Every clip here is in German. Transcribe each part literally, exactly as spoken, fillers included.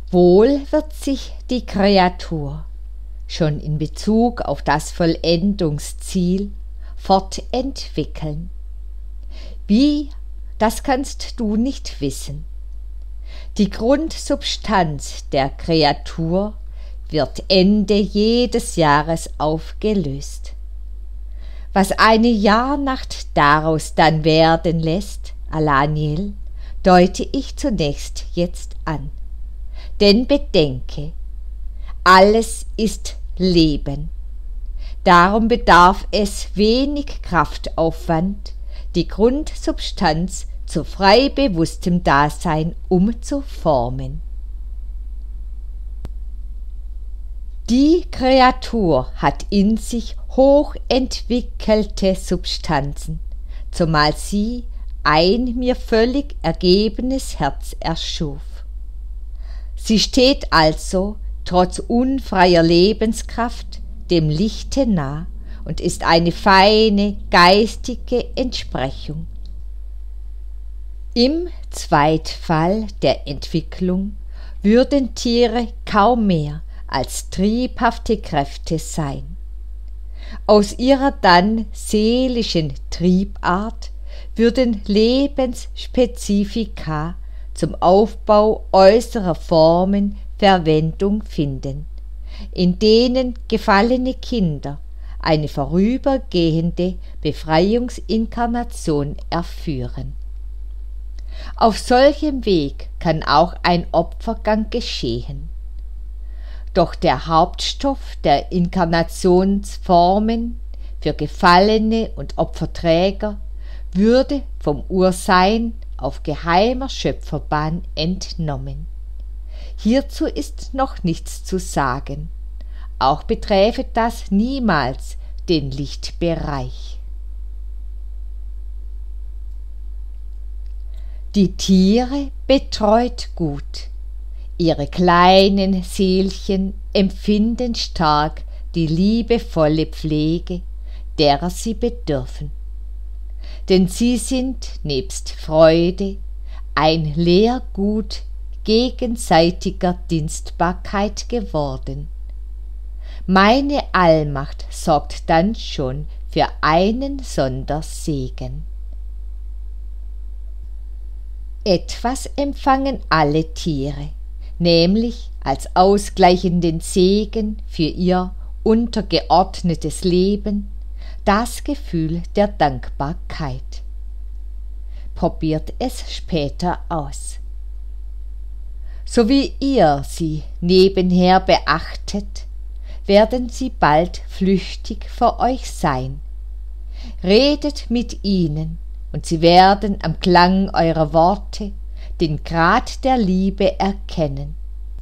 Wohl wird sich die Kreatur schon in Bezug auf das Vollendungsziel fortentwickeln. Wie, das kannst du nicht wissen. Die Grundsubstanz der Kreatur wird Ende jedes Jahres aufgelöst. Was eine Jahrnacht daraus dann werden lässt, Alaniel, deute ich zunächst jetzt an. Denn bedenke, alles ist Leben. Darum bedarf es wenig Kraftaufwand, die Grundsubstanz zu frei bewusstem Dasein umzuformen. Die Kreatur hat in sich hochentwickelte Substanzen, zumal sie ein mir völlig ergebenes Herz erschuf. Sie steht also, trotz unfreier Lebenskraft, dem Lichte nah und ist eine feine, geistige Entsprechung. Im Zweitfall der Entwicklung würden Tiere kaum mehr als triebhafte Kräfte sein. Aus ihrer dann seelischen Triebart würden Lebensspezifika zum Aufbau äußerer Formen Verwendung finden, in denen gefallene Kinder eine vorübergehende Befreiungsinkarnation erführen. Auf solchem Weg kann auch ein Opfergang geschehen. Doch der Hauptstoff der Inkarnationsformen für Gefallene und Opferträger würde vom Ursein auf geheimer Schöpferbahn entnommen. Hierzu ist noch nichts zu sagen. Auch beträfe das niemals den Lichtbereich. Die Tiere betreut gut. Ihre kleinen Seelchen empfinden stark die liebevolle Pflege, derer sie bedürfen. Denn sie sind nebst Freude ein Lehrgut gegenseitiger Dienstbarkeit geworden. Meine Allmacht sorgt dann schon für einen Sondersegen. Etwas empfangen alle Tiere, nämlich als ausgleichenden Segen für ihr untergeordnetes Leben das Gefühl der Dankbarkeit. Probiert es später aus. So wie ihr sie nebenher beachtet, werden sie bald flüchtig vor euch sein. Redet mit ihnen, und sie werden am Klang eurer Worte den Grad der Liebe erkennen.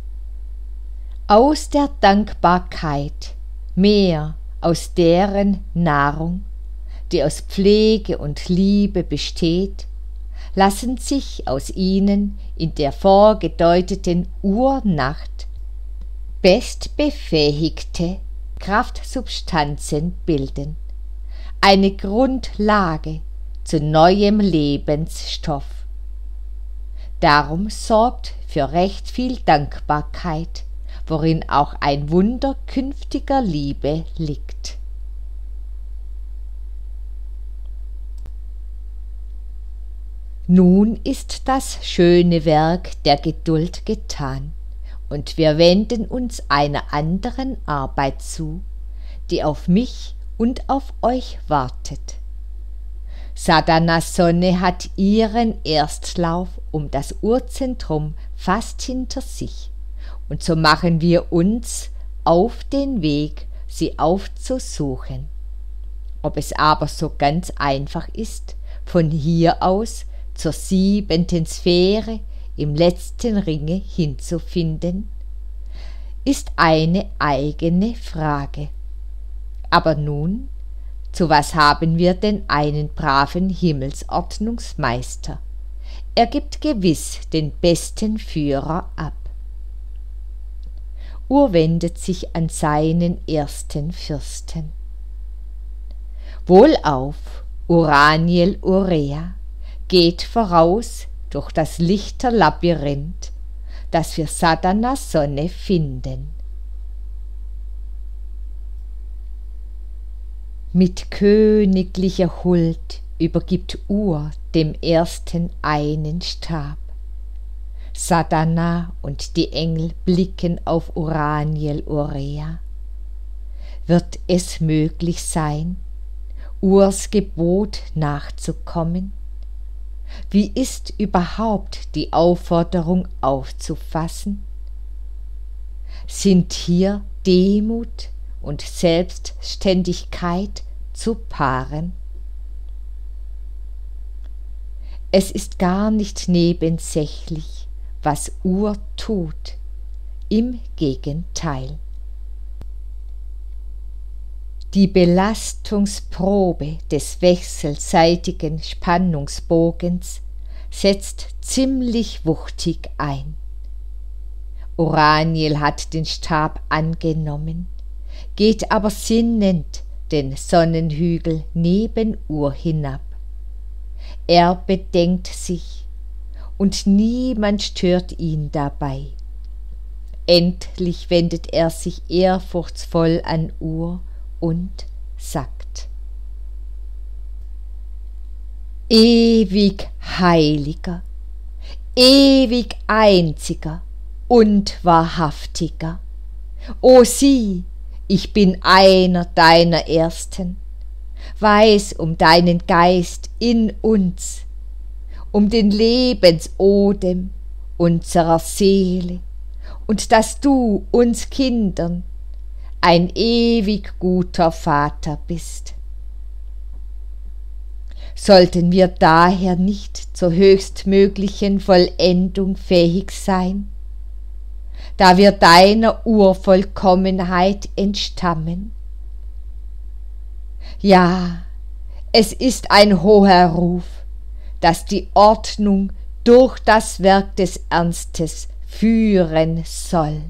Aus der Dankbarkeit, mehr aus deren Nahrung, die aus Pflege und Liebe besteht, lassen sich aus ihnen in der vorgedeuteten Urnacht bestbefähigte Kraftsubstanzen bilden, eine Grundlage zu neuem Lebensstoff. Darum sorgt für recht viel Dankbarkeit, worin auch ein Wunder künftiger Liebe liegt. Nun ist das schöne Werk der Geduld getan, und wir wenden uns einer anderen Arbeit zu, die auf mich und auf euch wartet. Sadhanas Sonne hat ihren Erstlauf um das Urzentrum fast hinter sich, und so machen wir uns auf den Weg, sie aufzusuchen. Ob es aber so ganz einfach ist, von hier aus zur siebenten Sphäre im letzten Ringe hinzufinden, ist eine eigene Frage. Aber nun, zu was haben wir denn einen braven Himmelsordnungsmeister? Er gibt gewiss den besten Führer ab. Ur wendet sich an seinen ersten Fürsten. Wohlauf, Uraniel Urea, geht voraus durch das Lichterlabyrinth, dass wir Sadanas Sonne finden. Mit königlicher Huld übergibt Ur dem ersten einen Stab. Sadana und die Engel blicken auf Uraniel Urea. Wird es möglich sein, Urs Gebot nachzukommen? Wie ist überhaupt die Aufforderung aufzufassen? Sind hier Demut und Selbstständigkeit zu paaren? Es ist gar nicht nebensächlich, was Ur tut, im Gegenteil. Die Belastungsprobe des wechselseitigen Spannungsbogens setzt ziemlich wuchtig ein. Uraniel hat den Stab angenommen, geht aber sinnend den Sonnenhügel neben Ur hinab. Er bedenkt sich, und niemand stört ihn dabei. Endlich wendet er sich ehrfurchtsvoll an Ur und sagt: Ewig Heiliger, ewig Einziger und Wahrhaftiger, o sieh, ich bin einer deiner Ersten, weiß um deinen Geist in uns, um den Lebensodem unserer Seele, und dass du uns Kindern ein ewig guter Vater bist. Sollten wir daher nicht zur höchstmöglichen Vollendung fähig sein, da wir deiner Urvollkommenheit entstammen? Ja, es ist ein hoher Ruf, dass die Ordnung durch das Werk des Ernstes führen soll.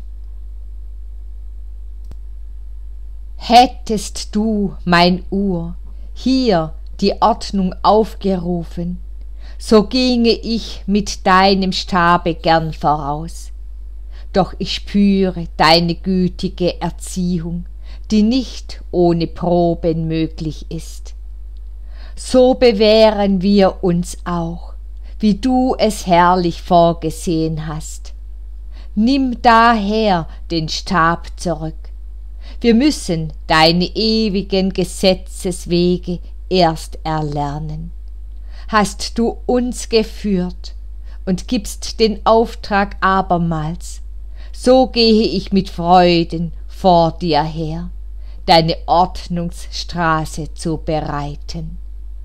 Hättest du, mein Ur, hier die Ordnung aufgerufen, so ginge ich mit deinem Stabe gern voraus. Doch ich spüre deine gütige Erziehung, die nicht ohne Proben möglich ist. So bewähren wir uns auch, wie du es herrlich vorgesehen hast. Nimm daher den Stab zurück. Wir müssen deine ewigen Gesetzeswege erst erlernen. Hast du uns geführt und gibst den Auftrag abermals, so gehe ich mit Freuden vor dir her, deine Ordnungsstraße zu bereiten.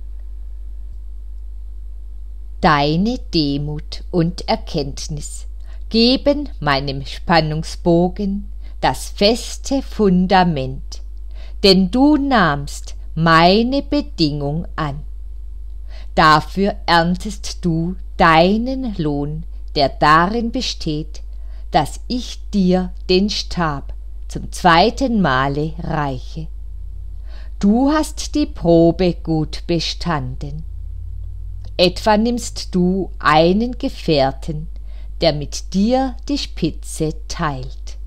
Deine Demut und Erkenntnis geben meinem Spannungsbogen das feste Fundament, denn du nahmst meine Bedingung an. Dafür erntest du deinen Lohn, der darin besteht, dass ich dir den Stab zum zweiten Male reiche. Du hast die Probe gut bestanden. Etwa nimmst du einen Gefährten, der mit dir die Spitze teilt.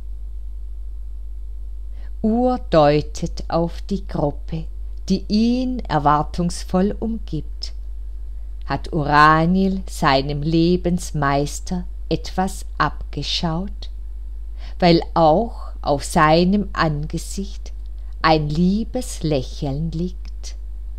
Ur deutet auf die Gruppe, die ihn erwartungsvoll umgibt. Hat Uraniel seinem Lebensmeister etwas abgeschaut, weil auch auf seinem Angesicht ein liebes Lächeln liegt?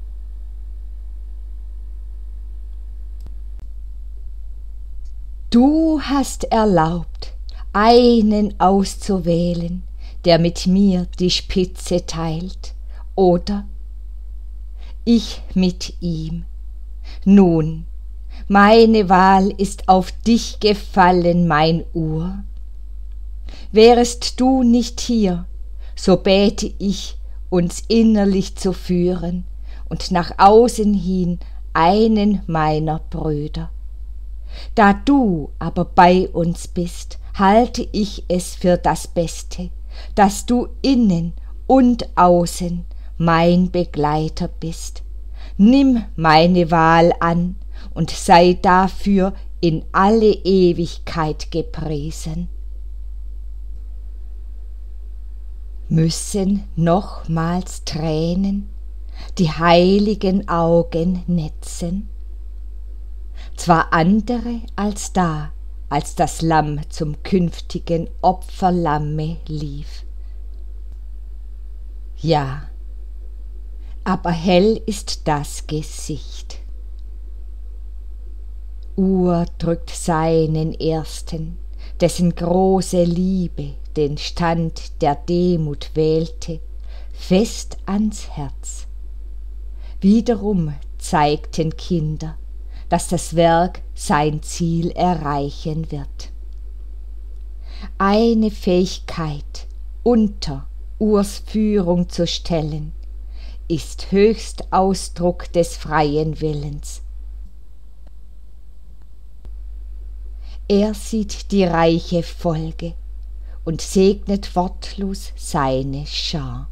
Du hast erlaubt, einen auszuwählen, der mit mir die Spitze teilt, oder ich mit ihm. Nun, meine Wahl ist auf dich gefallen, mein Ur. Wärest du nicht hier, so bäte ich, uns innerlich zu führen und nach außen hin einen meiner Brüder. Da du aber bei uns bist, halte ich es für das Beste, dass du innen und außen mein Begleiter bist. Nimm meine Wahl an und sei dafür in alle Ewigkeit gepriesen. Müssen nochmals Tränen die heiligen Augen netzen? Zwar andere als da, als das Lamm zum künftigen Opferlamme lief. Ja, aber hell ist das Gesicht. Ur drückt seinen Ersten, dessen große Liebe den Stand der Demut wählte, fest ans Herz. Wiederum zeigten Kinder, dass das Werk sein Ziel erreichen wird. Eine Fähigkeit unter Urs Führung zu stellen, ist höchst Ausdruck des freien Willens. Er sieht die reiche Folge und segnet wortlos seine Schar.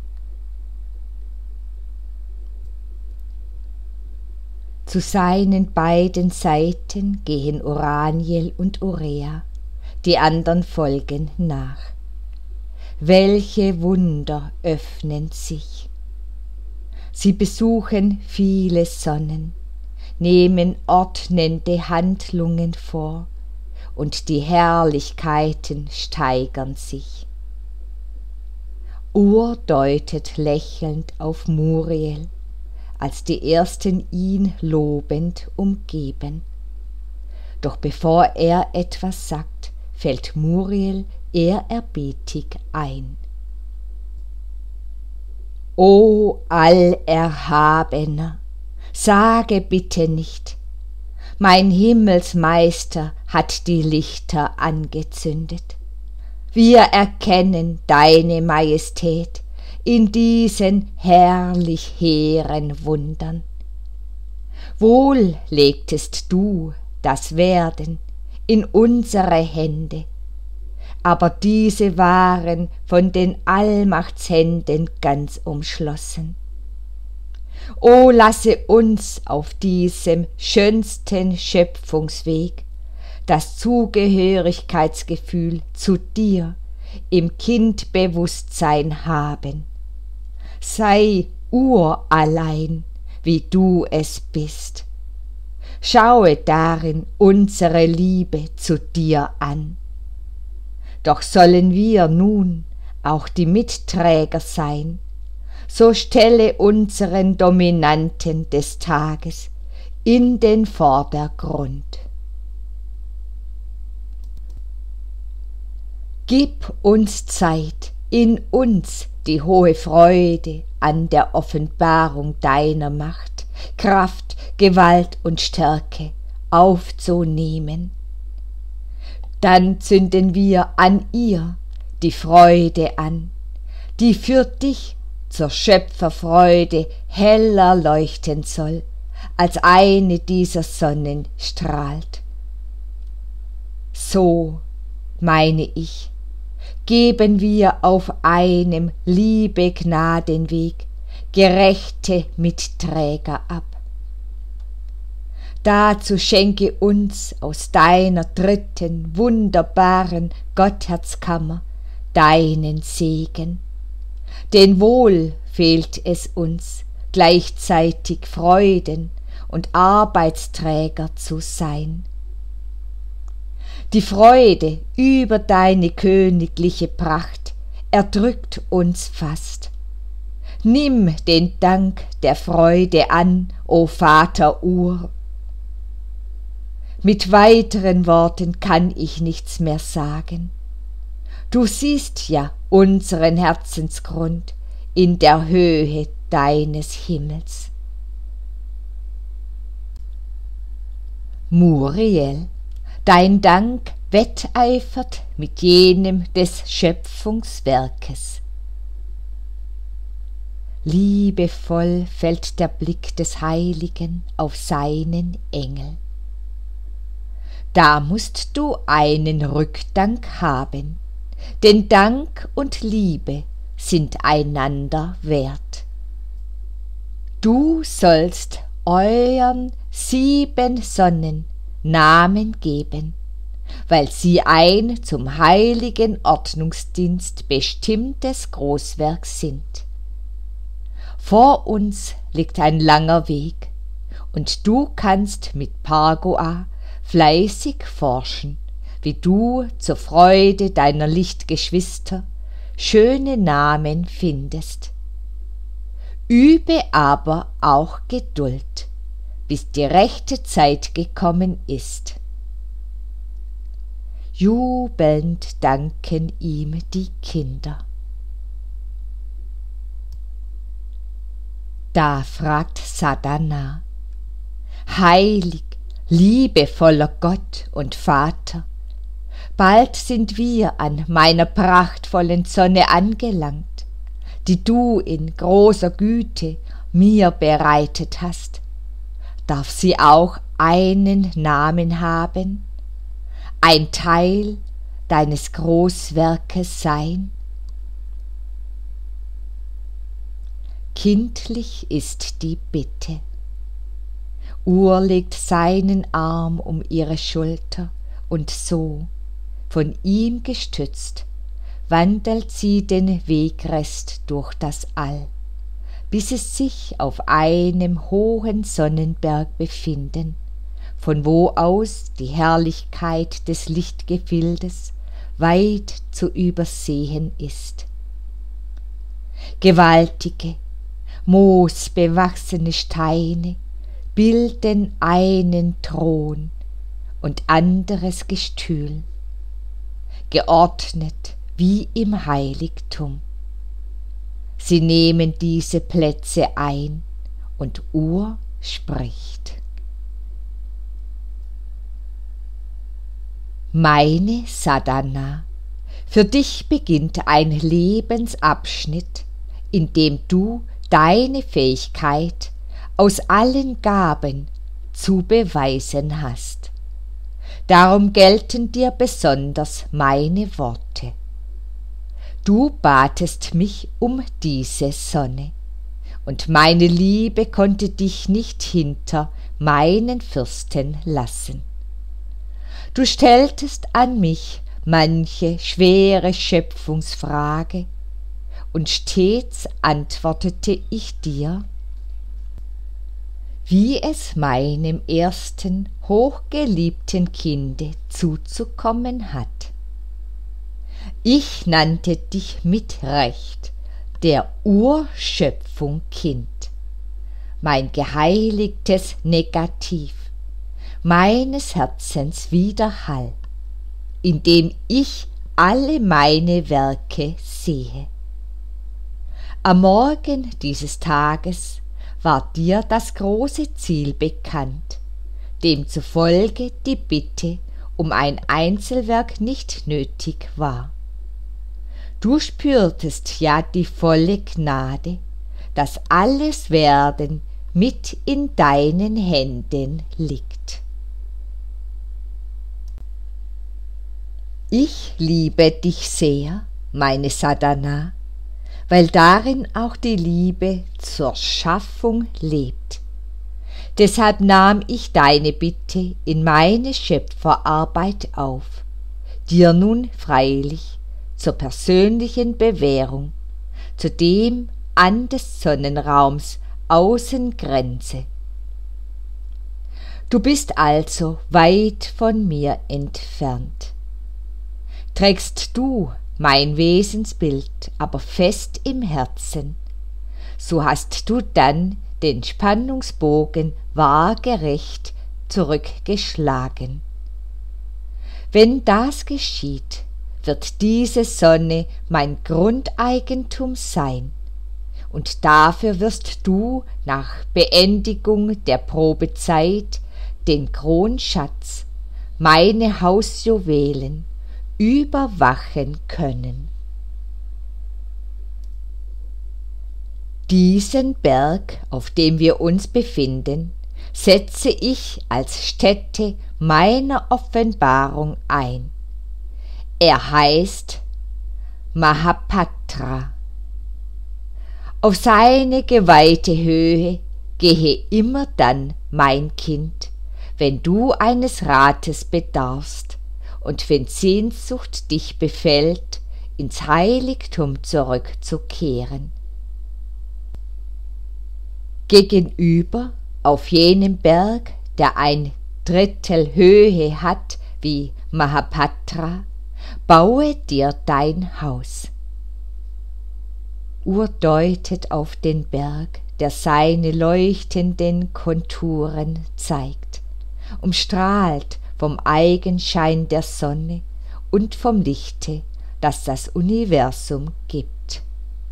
Zu seinen beiden Seiten gehen Oraniel und Urea, die andern folgen nach. Welche Wunder öffnen sich! Sie besuchen viele Sonnen, nehmen ordnende Handlungen vor, und die Herrlichkeiten steigern sich. Ur deutet lächelnd auf Muriel, als die Ersten ihn lobend umgeben. Doch bevor er etwas sagt, fällt Muriel ehrerbietig ein. O Allerhabener, sage bitte nicht, mein Himmelsmeister hat die Lichter angezündet. Wir erkennen deine Majestät in diesen herrlich hehren Wundern. Wohl legtest du das Werden in unsere Hände, aber diese waren von den Allmachtshänden ganz umschlossen. O lasse uns auf diesem schönsten Schöpfungsweg das Zugehörigkeitsgefühl zu dir im Kindbewusstsein haben. Sei urallein, wie du es bist. Schaue darin unsere Liebe zu dir an. Doch sollen wir nun auch die Mitträger sein, so stelle unseren Dominanten des Tages in den Vordergrund. Gib uns Zeit, in uns die hohe Freude an der Offenbarung deiner Macht, Kraft, Gewalt und Stärke aufzunehmen. Dann zünden wir an ihr die Freude an, die für dich zur Schöpferfreude heller leuchten soll, als eine dieser Sonnen strahlt. So, meine ich, geben wir auf einem Liebe-Gnadenweg gerechte Mitträger ab. Dazu schenke uns aus deiner dritten, wunderbaren Gottherzkammer deinen Segen. Denn wohl fehlt es uns, gleichzeitig Freuden und Arbeitsträger zu sein. Die Freude über deine königliche Pracht erdrückt uns fast. Nimm den Dank der Freude an, o Vater Ur. Mit weiteren Worten kann ich nichts mehr sagen. Du siehst ja unseren Herzensgrund in der Höhe deines Himmels. Muriel, dein Dank wetteifert mit jenem des Schöpfungswerkes. Liebevoll fällt der Blick des Heiligen auf seinen Engel. Da musst du einen Rückdank haben, denn Dank und Liebe sind einander wert. Du sollst euren sieben Sonnen Namen geben, weil sie ein zum heiligen Ordnungsdienst bestimmtes Großwerk sind. Vor uns liegt ein langer Weg, und du kannst mit Pargoa fleißig forschen, wie du zur Freude deiner Lichtgeschwister schöne Namen findest. Übe aber auch Geduld, bis die rechte Zeit gekommen ist. Jubelnd danken ihm die Kinder. Da fragt Sadhana: Heilig, liebevoller Gott und Vater, bald sind wir an meiner prachtvollen Sonne angelangt, die du in großer Güte mir bereitet hast. Darf sie auch einen Namen haben, ein Teil deines Großwerkes sein? Kindlich ist die Bitte. Ur legt seinen Arm um ihre Schulter, und so, von ihm gestützt, wandelt sie den Wegrest durch das All, bis es sich auf einem hohen Sonnenberg befinden, von wo aus die Herrlichkeit des Lichtgefildes weit zu übersehen ist. Gewaltige, moosbewachsene Steine bilden einen Thron und anderes Gestühl, geordnet wie im Heiligtum. Sie nehmen diese Plätze ein, und Ur spricht: Meine Sadhana, für dich beginnt ein Lebensabschnitt, in dem du deine Fähigkeit aus allen Gaben zu beweisen hast. Darum gelten dir besonders meine Worte. Du batest mich um diese Sonne, und meine Liebe konnte dich nicht hinter meinen Fürsten lassen. Du stelltest an mich manche schwere Schöpfungsfrage, und stets antwortete ich dir, wie es meinem ersten hochgeliebten Kinde zuzukommen hat. Ich nannte dich mit Recht der Urschöpfung Kind, mein geheiligtes Negativ, meines Herzens Widerhall, in dem ich alle meine Werke sehe. Am Morgen dieses Tages war dir das große Ziel bekannt, demzufolge die Bitte um ein Einzelwerk nicht nötig war. Du spürtest ja die volle Gnade, dass alles Werden mit in deinen Händen liegt. Ich liebe dich sehr, meine Sadhana, weil darin auch die Liebe zur Schaffung lebt. Deshalb nahm ich deine Bitte in meine Schöpferarbeit auf, dir nun freilich zur persönlichen Bewährung, zu dem an des Sonnenraums Außengrenze. Du bist also weit von mir entfernt. Trägst du mein Wesensbild aber fest im Herzen, so hast du dann den Spannungsbogen waagerecht zurückgeschlagen. Wenn das geschieht, wird diese Sonne mein Grundeigentum sein, und dafür wirst du nach Beendigung der Probezeit den Kronschatz, meine Hausjuwelen, überwachen können. Diesen Berg, auf dem wir uns befinden, setze ich als Stätte meiner Offenbarung ein. Er heißt Mahapatra. Auf seine geweihte Höhe gehe immer dann, mein Kind, wenn du eines Rates bedarfst und wenn Sehnsucht dich befällt, ins Heiligtum zurückzukehren. Gegenüber, auf jenem Berg, der ein Drittel Höhe hat wie Mahapatra, baue dir dein Haus. Ur deutet auf den Berg, der seine leuchtenden Konturen zeigt, umstrahlt vom Eigenschein der Sonne und vom Lichte, das das Universum gibt.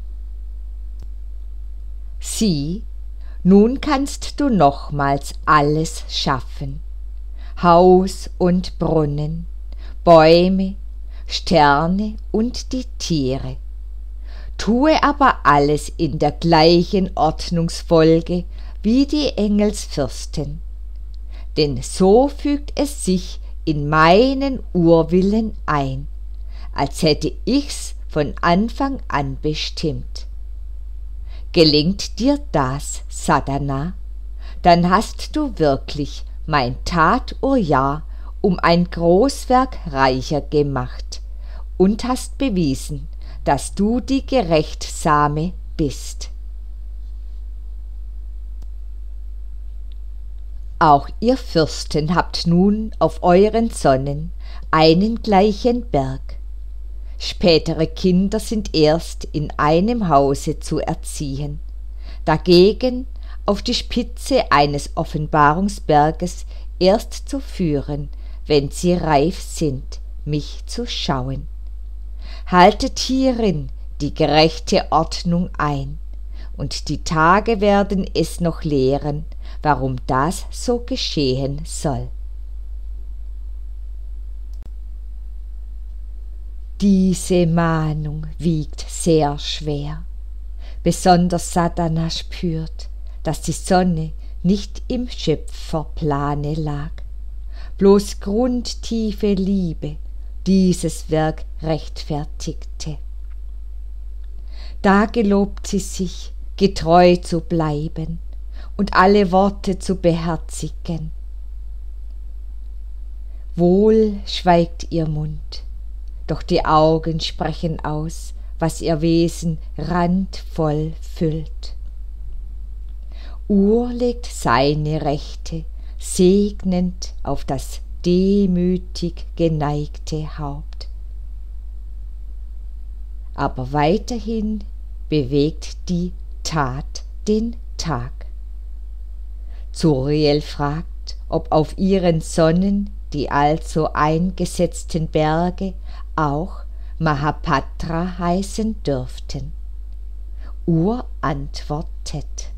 Sieh, nun kannst du nochmals alles schaffen, Haus und Brunnen, Bäume, Sterne und die Tiere. Tue aber alles in der gleichen Ordnungsfolge wie die Engelsfürsten, denn so fügt es sich in meinen Urwillen ein, als hätte ich's von Anfang an bestimmt. Gelingt dir das, Sadhana, dann hast du wirklich mein Taturjahr um ein Großwerk reicher gemacht und hast bewiesen, dass du die Gerechtsame bist. Auch ihr Fürsten habt nun auf euren Sonnen einen gleichen Berg. Spätere Kinder sind erst in einem Hause zu erziehen. Dagegen auf die Spitze eines Offenbarungsberges erst zu führen, wenn sie reif sind, mich zu schauen. Haltet hierin die gerechte Ordnung ein, und die Tage werden es noch lehren, warum das so geschehen soll. Diese Mahnung wiegt sehr schwer. Besonders Sadhana spürt, dass die Sonne nicht im Schöpferplane lag. Bloß grundtiefe Liebe dieses Werk rechtfertigte. Da gelobt sie sich, getreu zu bleiben und alle Worte zu beherzigen. Wohl schweigt ihr Mund, doch die Augen sprechen aus, was ihr Wesen randvoll füllt. Ur legt seine Rechte segnend auf das demütig geneigte Haupt. Aber weiterhin bewegt die Tat den Tag. Zuriel fragt, ob auf ihren Sonnen die also eingesetzten Berge auch Mahapatra heißen dürften. Ur antwortet: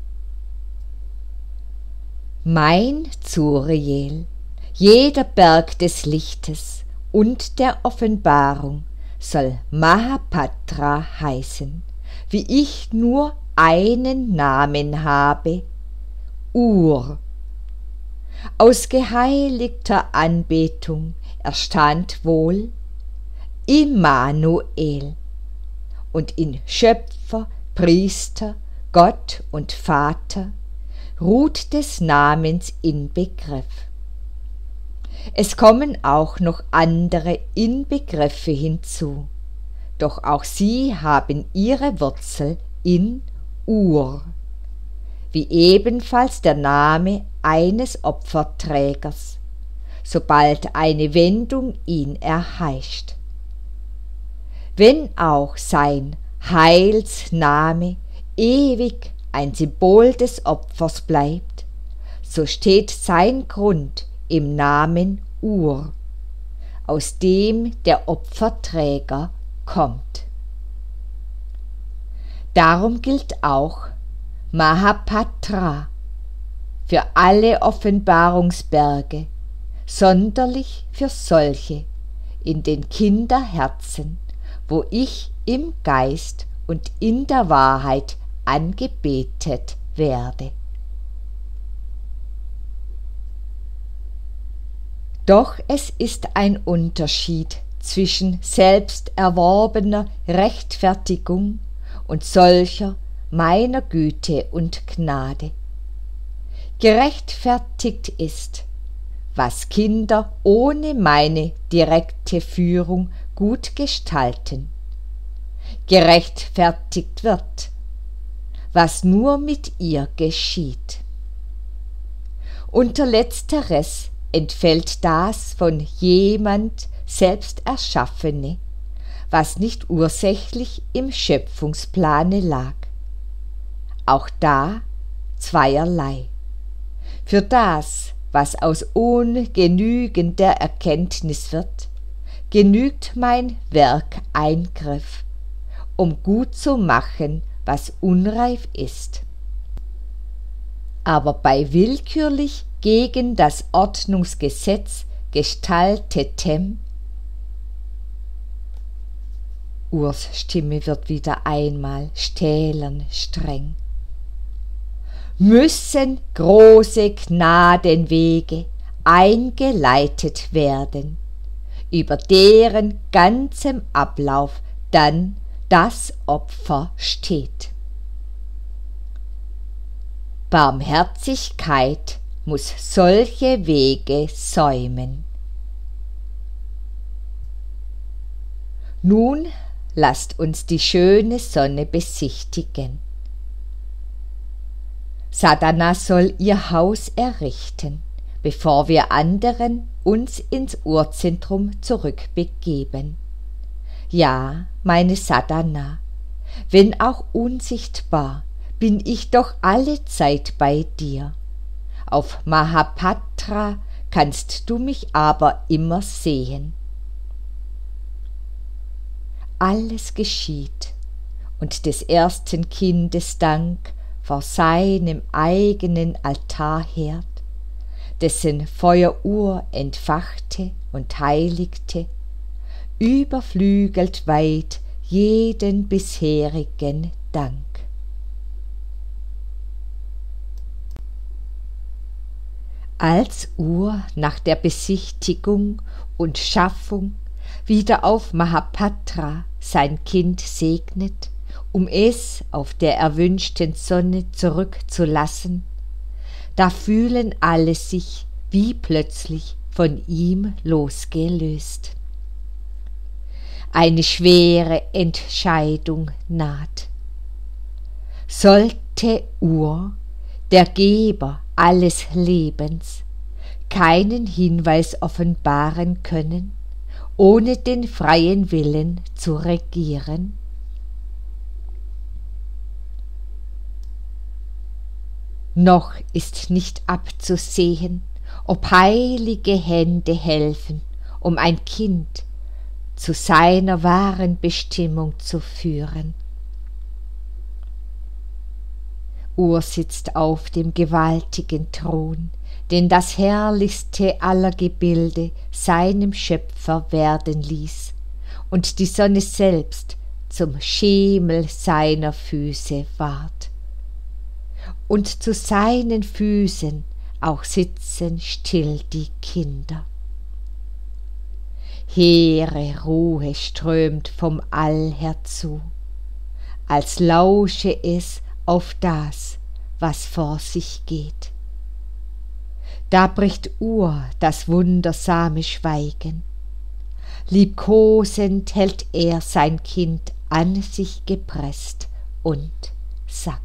Mein Zuriel, jeder Berg des Lichtes und der Offenbarung soll Mahapatra heißen, wie ich nur einen Namen habe, Ur. Aus geheiligter Anbetung erstand wohl Immanuel und in Schöpfer, Priester, Gott und Vater ruht des Namens Inbegriff. Es kommen auch noch andere Inbegriffe hinzu, doch auch sie haben ihre Wurzel in Ur, wie ebenfalls der Name eines Opferträgers, sobald eine Wendung ihn erheischt. Wenn auch sein Heilsname ewig ein Symbol des Opfers bleibt, so steht sein Grund im Namen Ur, aus dem der Opferträger kommt. Darum gilt auch Mahapatra für alle Offenbarungsberge, sonderlich für solche in den Kinderherzen, wo ich im Geist und in der Wahrheit angebetet werde. Doch es ist ein Unterschied zwischen selbst erworbener Rechtfertigung und solcher meiner Güte und Gnade, gerechtfertigt ist, was Kinder ohne meine direkte Führung gut gestalten. Gerechtfertigt wird, was nur mit ihr geschieht. Unter letzteres entfällt das von jemand selbst Erschaffene, was nicht ursächlich im Schöpfungsplane lag. Auch da zweierlei. Für das, was aus ungenügender Erkenntnis wird, genügt mein Werkeingriff, um gut zu machen, was unreif ist. Aber bei willkürlich gegen das Ordnungsgesetz gestaltetem, Urs Stimme wird wieder einmal stählern streng, müssen große Gnadenwege eingeleitet werden, über deren ganzem Ablauf dann das Opfer steht. Barmherzigkeit muss solche Wege säumen. Nun lasst uns die schöne Sonne besichtigen. Sadhana soll ihr Haus errichten, bevor wir anderen uns ins Urzentrum zurückbegeben. Ja, meine Sadhana, wenn auch unsichtbar, bin ich doch allezeit bei dir. Auf Mahapatra kannst du mich aber immer sehen. Alles geschieht, und des ersten Kindes Dank vor seinem eigenen Altarherd, dessen Feueruhr entfachte und heiligte, überflügelt weit jeden bisherigen Dank. Als Ur nach der Besichtigung und Schaffung wieder auf Mahapatra sein Kind segnet, um es auf der erwünschten Sonne zurückzulassen, da fühlen alle sich wie plötzlich von ihm losgelöst. Eine schwere Entscheidung naht. Sollte Ur, der Geber alles Lebens, keinen Hinweis offenbaren können, ohne den freien Willen zu regieren? Noch ist nicht abzusehen, ob heilige Hände helfen, um ein Kind zu seiner wahren Bestimmung zu führen. Ur sitzt auf dem gewaltigen Thron, den das herrlichste aller Gebilde seinem Schöpfer werden ließ und die Sonne selbst zum Schemel seiner Füße ward. Und zu seinen Füßen auch sitzen still die Kinder. Hehre Ruhe strömt vom All herzu, als lausche es auf das, was vor sich geht. Da bricht Ur das wundersame Schweigen. Liebkosend hält er sein Kind an sich gepresst und sagt: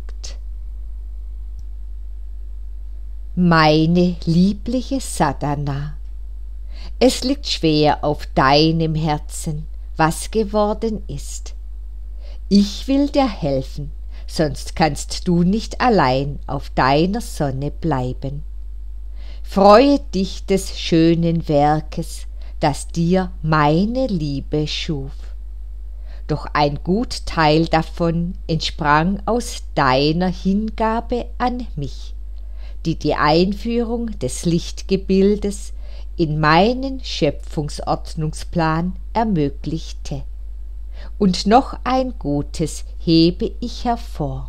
Meine liebliche Sadhana, es liegt schwer auf deinem Herzen, was geworden ist. Ich will dir helfen, sonst kannst du nicht allein auf deiner Sonne bleiben. Freue dich des schönen Werkes, das dir meine Liebe schuf. Doch ein gut Teil davon entsprang aus deiner Hingabe an mich, die die Einführung des Lichtgebildes in meinen Schöpfungsordnungsplan ermöglichte. Und noch ein Gutes hebe ich hervor.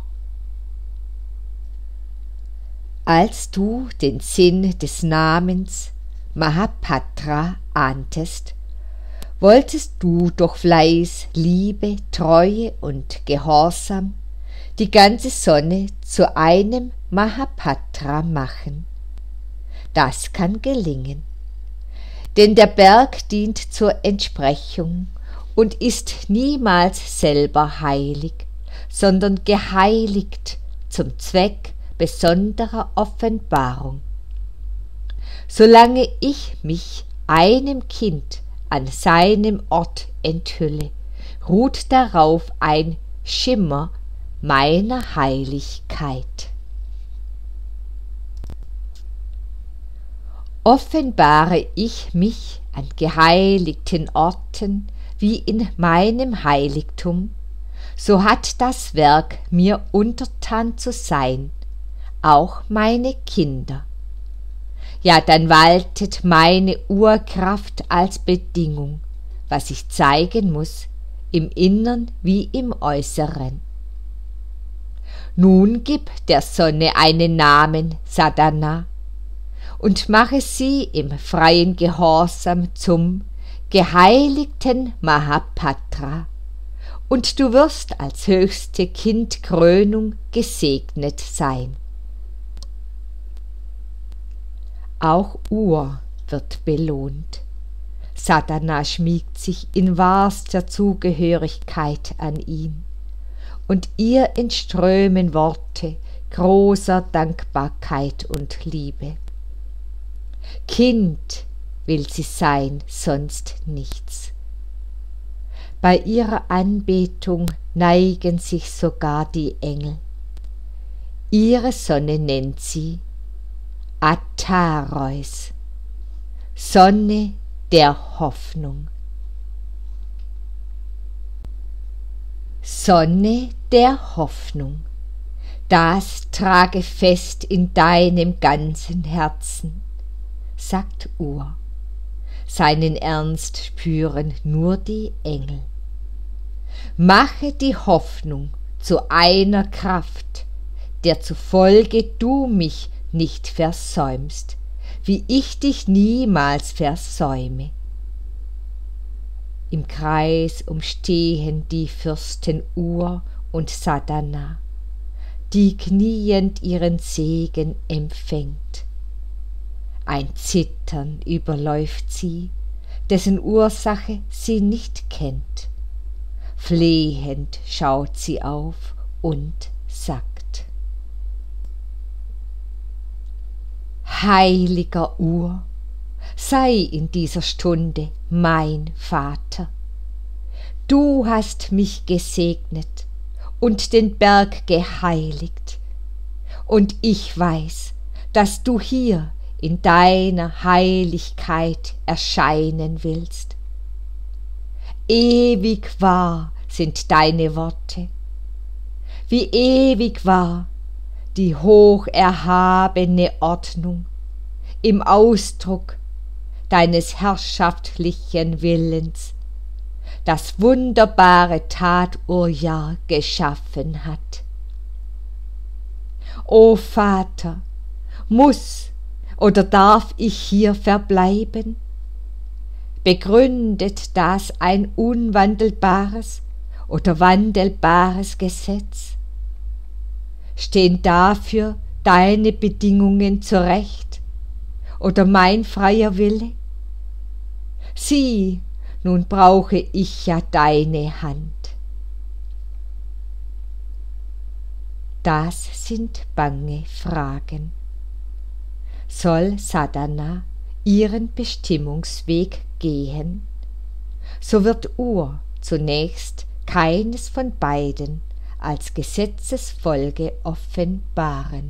Als du den Sinn des Namens Mahapatra ahntest, wolltest du durch Fleiß, Liebe, Treue und Gehorsam die ganze Sonne zu einem Mahapatra machen. Das kann gelingen, denn der Berg dient zur Entsprechung und ist niemals selber heilig, sondern geheiligt zum Zweck besonderer Offenbarung. Solange ich mich einem Kind an seinem Ort enthülle, ruht darauf ein Schimmer meiner Heiligkeit. Offenbare ich mich an geheiligten Orten wie in meinem Heiligtum, so hat das Werk mir untertan zu sein, auch meine Kinder. Ja, dann waltet meine Urkraft als Bedingung, was ich zeigen muss, im Innern wie im Äußeren. Nun gib der Sonne einen Namen, Sadhana, und mache sie im freien Gehorsam zum geheiligten Mahapatra, und du wirst als höchste Kindkrönung gesegnet sein. Auch Ur wird belohnt. Sadhana schmiegt sich in wahrster Zugehörigkeit an ihn, und ihr entströmen Worte großer Dankbarkeit und Liebe. Kind will sie sein, sonst nichts. Bei ihrer Anbetung neigen sich sogar die Engel. Ihre Sonne nennt sie Atarois, Sonne der Hoffnung. Sonne der Hoffnung, das trage fest in deinem ganzen Herzen, sagt Ur. Seinen Ernst spüren nur die Engel. Mache die Hoffnung zu einer Kraft, der zufolge du mich nicht versäumst, wie ich dich niemals versäume. Im Kreis umstehen die Fürsten Ur und Sadhana, die kniend ihren Segen empfängt. Ein Zittern überläuft sie, dessen Ursache sie nicht kennt. Flehend schaut sie auf und sagt: Heiliger Ur, sei in dieser Stunde mein Vater. Du hast mich gesegnet und den Berg geheiligt, und ich weiß, dass du hier in deiner Heiligkeit erscheinen willst. Ewig wahr sind deine Worte, wie ewig wahr die hocherhabene Ordnung im Ausdruck deines herrschaftlichen Willens, das wunderbare Tat-Urjahr geschaffen hat. O Vater, muss oder darf ich hier verbleiben? Begründet das ein unwandelbares oder wandelbares Gesetz? Stehen dafür deine Bedingungen zurecht oder mein freier Wille? Sieh, nun brauche ich ja deine Hand. Das sind bange Fragen. Soll Sadhana ihren Bestimmungsweg gehen, so wird Ur zunächst keines von beiden als Gesetzesfolge offenbaren.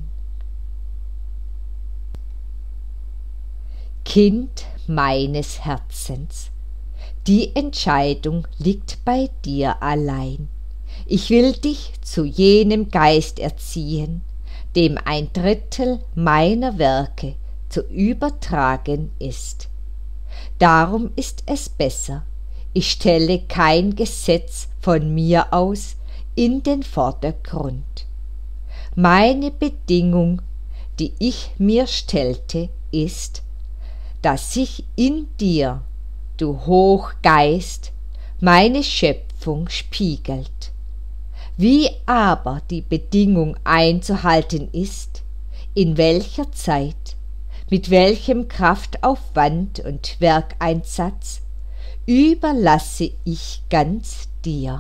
Kind meines Herzens, die Entscheidung liegt bei dir allein. Ich will dich zu jenem Geist erziehen, dem ein Drittel meiner Werke zu übertragen ist. Darum ist es besser, ich stelle kein Gesetz von mir aus in den Vordergrund. Meine Bedingung, die ich mir stellte, ist, dass sich in dir, du Hochgeist, meine Schöpfung spiegelt. Wie aber die Bedingung einzuhalten ist, in welcher Zeit, mit welchem Kraftaufwand und Werkeinsatz, überlasse ich ganz dir.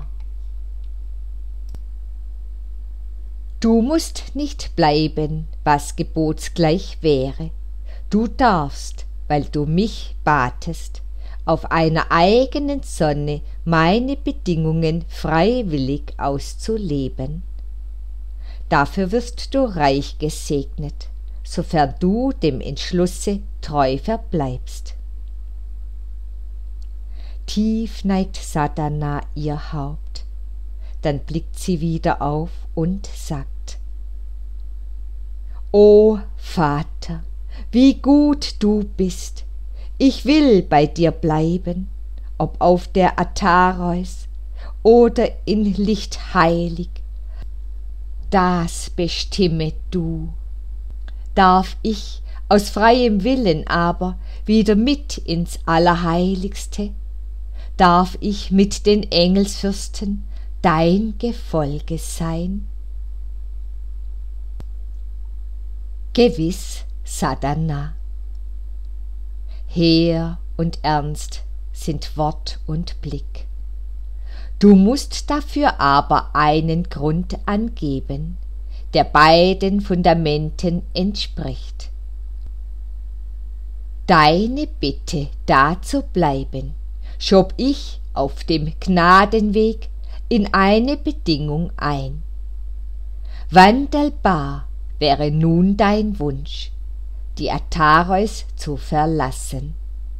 Du musst nicht bleiben, was gebotsgleich wäre. Du darfst, weil du mich batest, auf einer eigenen Sonne meine Bedingungen freiwillig auszuleben. Dafür wirst du reich gesegnet, sofern du dem Entschlusse treu verbleibst. Tief neigt Sadhana ihr Haupt, dann blickt sie wieder auf und sagt: O Vater, wie gut du bist! Ich will bei dir bleiben, ob auf der Atarois oder in Licht heilig. Das bestimme du. Darf ich aus freiem Willen aber wieder mit ins Allerheiligste? Darf ich mit den Engelsfürsten dein Gefolge sein? Gewiss, Sadhana. Hehr und ernst sind Wort und Blick. Du musst dafür aber einen Grund angeben, der beiden Fundamenten entspricht. Deine Bitte, da zu bleiben, schob ich auf dem Gnadenweg in eine Bedingung ein. Wandelbar wäre nun dein Wunsch, die Atarois zu verlassen.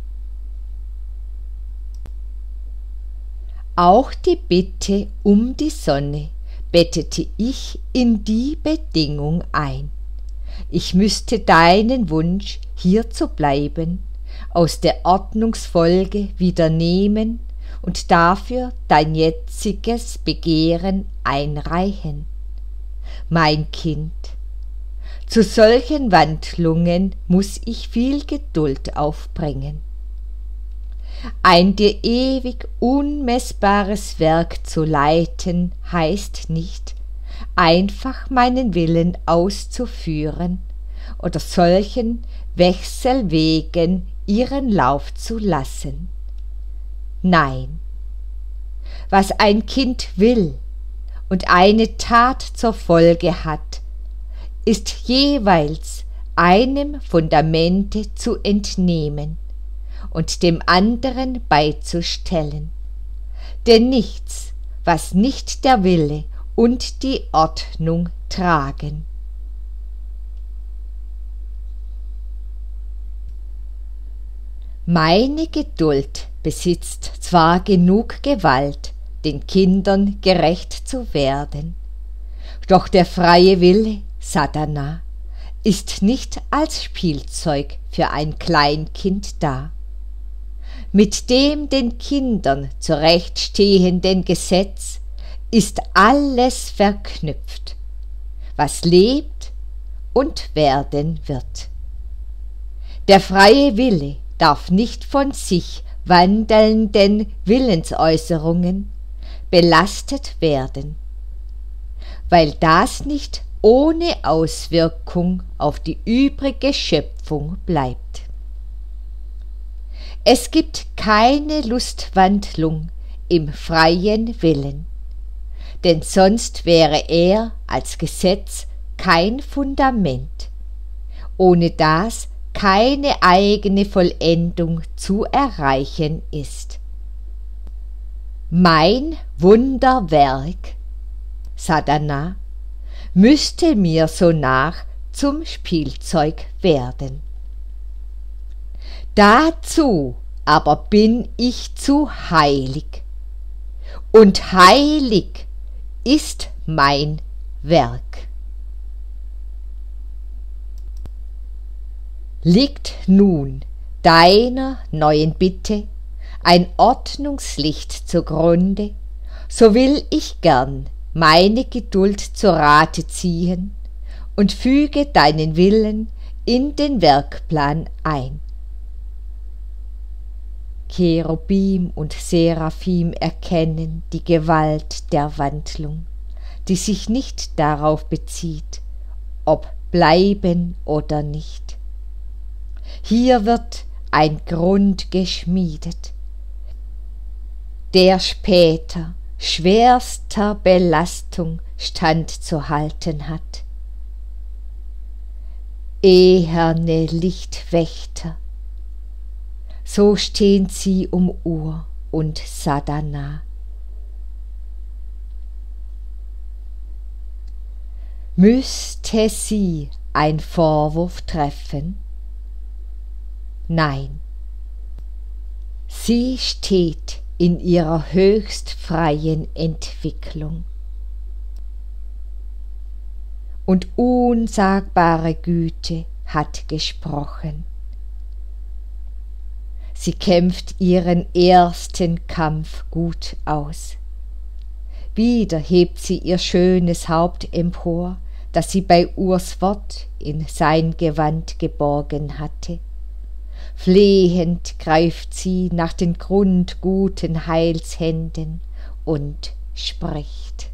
Auch die Bitte um die Sonne bettete ich in die Bedingung ein. Ich müsste deinen Wunsch, hier zu bleiben, aus der Ordnungsfolge wieder nehmen und dafür dein jetziges Begehren einreichen. Mein Kind, zu solchen Wandlungen muß ich viel Geduld aufbringen. Ein dir ewig unmessbares Werk zu leiten, heißt nicht, einfach meinen Willen auszuführen oder solchen Wechselwegen ihren Lauf zu lassen. Nein, was ein Kind will und eine Tat zur Folge hat, ist jeweils einem Fundamente zu entnehmen und dem anderen beizustellen. Denn nichts, was nicht der Wille und die Ordnung tragen. Meine Geduld besitzt zwar genug Gewalt, den Kindern gerecht zu werden, doch der freie Wille, Sadhana, ist nicht als Spielzeug für ein Kleinkind da. Mit dem den Kindern zurechtstehenden Gesetz ist alles verknüpft, was lebt und werden wird. Der freie Wille darf nicht von sich wandelnden Willensäußerungen belastet werden, weil das nicht ohne Auswirkung auf die übrige Schöpfung bleibt. Es gibt keine Lustwandlung im freien Willen, denn sonst wäre er als Gesetz kein Fundament, ohne das keine eigene Vollendung zu erreichen ist. Mein Wunderwerk, Sadhana, müsste mir sonach zum Spielzeug werden. Dazu aber bin ich zu heilig, und heilig ist mein Werk. Liegt nun deiner neuen Bitte ein Ordnungslicht zugrunde, so will ich gern meine Geduld zu Rate ziehen und füge deinen Willen in den Werkplan ein. Cherubim und Seraphim erkennen die Gewalt der Wandlung, die sich nicht darauf bezieht, ob bleiben oder nicht. Hier wird ein Grund geschmiedet, der später schwerster Belastung standzuhalten hat. Eherne Lichtwächter, so stehen sie um Ur und Sadhana. Müsste sie ein Vorwurf treffen? Nein, sie steht in ihrer höchst freien Entwicklung. Und unsagbare Güte hat gesprochen. Sie kämpft ihren ersten Kampf gut aus. Wieder hebt sie ihr schönes Haupt empor, das sie bei Urs Wort in sein Gewand geborgen hatte. Flehend greift sie nach den grundguten Heilshänden und spricht: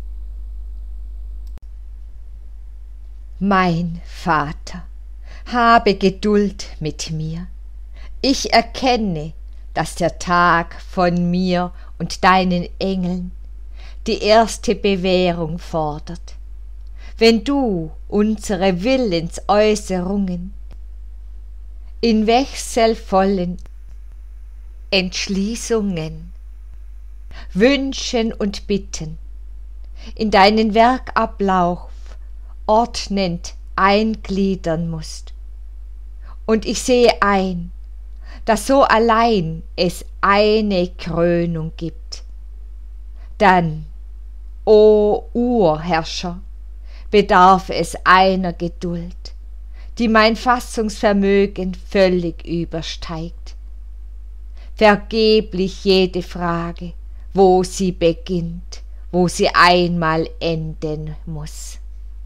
Mein Vater, habe Geduld mit mir. Ich erkenne, dass der Tag von mir und deinen Engeln die erste Bewährung fordert. Wenn du unsere Willensäußerungen in wechselvollen Entschließungen, Wünschen und Bitten in deinen Werkablauf ordnend eingliedern musst. Und ich sehe ein, dass so allein es eine Krönung gibt. Dann, o Urherrscher, bedarf es einer Geduld, die mein Fassungsvermögen völlig übersteigt. Vergeblich jede Frage, wo sie beginnt, wo sie einmal enden muss.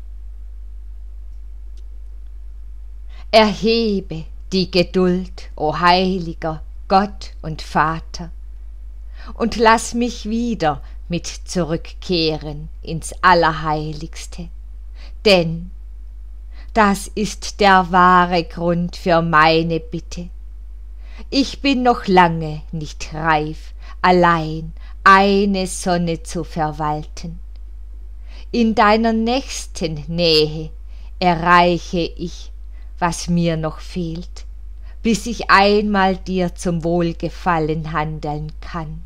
Erhebe die Geduld, o heiliger Gott und Vater, und lass mich wieder mit zurückkehren ins Allerheiligste, denn das ist der wahre Grund für meine Bitte. Ich bin noch lange nicht reif, allein eine Sonne zu verwalten. In deiner nächsten Nähe erreiche ich, was mir noch fehlt, bis ich einmal dir zum Wohlgefallen handeln kann.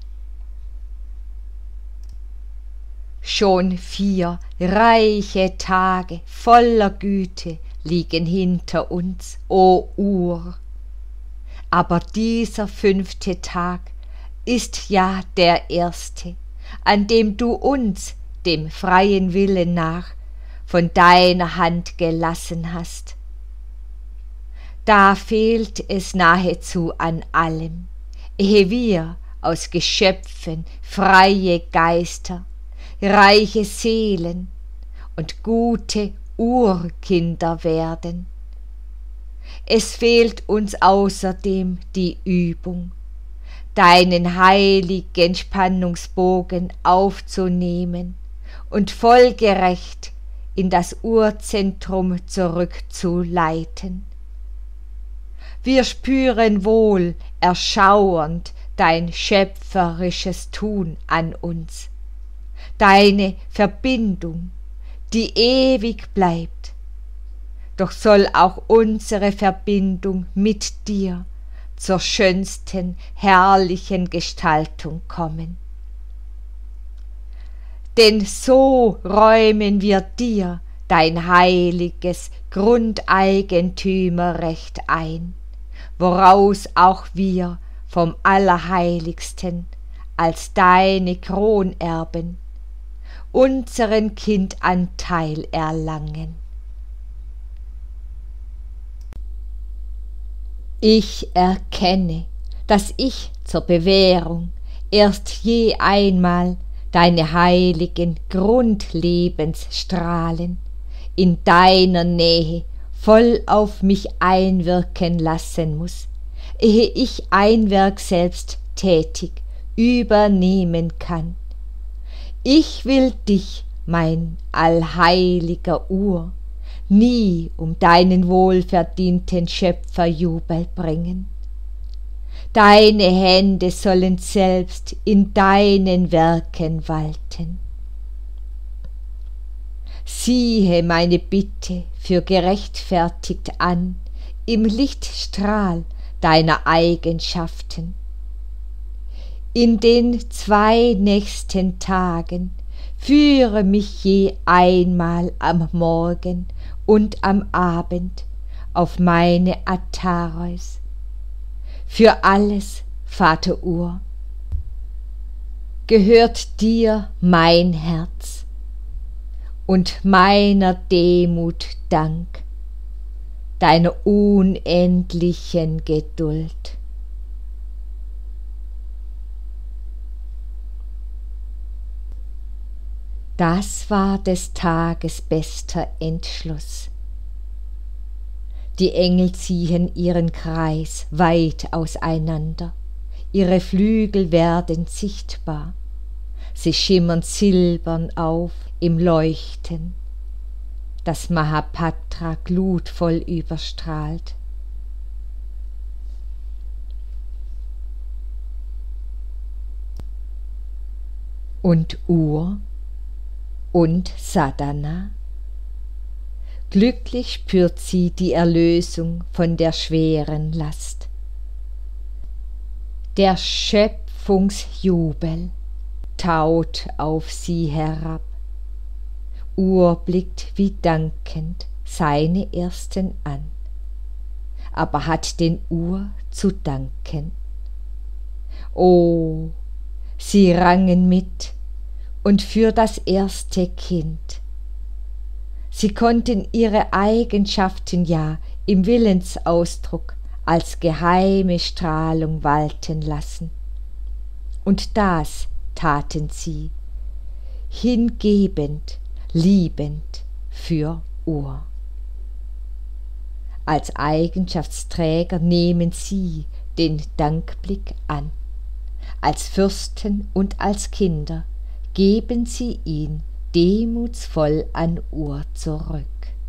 Schon vier reiche Tage voller Güte liegen hinter uns, o Ur. Aber dieser fünfte Tag ist ja der erste, an dem du uns, dem freien Willen nach, von deiner Hand gelassen hast. Da fehlt es nahezu an allem, ehe wir aus Geschöpfen freie Geister, reiche Seelen und gute Urkinder werden. Es fehlt uns außerdem die Übung, deinen heiligen Spannungsbogen aufzunehmen und folgerecht in das Urzentrum zurückzuleiten. Wir spüren wohl erschauernd dein schöpferisches Tun an uns, deine Verbindung, die ewig bleibt. Doch soll auch unsere Verbindung mit dir zur schönsten, herrlichen Gestaltung kommen. Denn so räumen wir dir dein heiliges Grundeigentümerrecht ein, woraus auch wir vom Allerheiligsten als deine Kronerben unseren Kindanteil erlangen. Ich erkenne, dass ich zur Bewährung erst je einmal deine heiligen Grundlebensstrahlen in deiner Nähe voll auf mich einwirken lassen muss, ehe ich ein Werk selbst tätig übernehmen kann. Ich will dich, mein allheiliger Ur, nie um deinen wohlverdienten Schöpferjubel bringen. Deine Hände sollen selbst in deinen Werken walten. Siehe meine Bitte für gerechtfertigt an im Lichtstrahl deiner Eigenschaften. In den zwei nächsten Tagen führe mich je einmal am Morgen und am Abend auf meine Ataros. Für alles, Vater Ur, gehört dir mein Herz und meiner Demut Dank, deiner unendlichen Geduld. Das war des Tages bester Entschluss. Die Engel ziehen ihren Kreis weit auseinander, ihre Flügel werden sichtbar, sie schimmern silbern auf im Leuchten, das Mahapatra glutvoll überstrahlt. Und Ur und Sadhana. Glücklich spürt sie die Erlösung von der schweren Last. Der Schöpfungsjubel taut auf sie herab. Ur blickt wie dankend seine Ersten an, aber hat den Ur zu danken. O, sie rangen mit und für das erste Kind. Sie konnten ihre Eigenschaften ja im Willensausdruck als geheime Strahlung walten lassen. Und das taten sie, hingebend, liebend für Ur. Als Eigenschaftsträger nehmen sie den Dankblick an. Als Fürsten und als Kinder geben sie ihn demutsvoll an Ur zurück.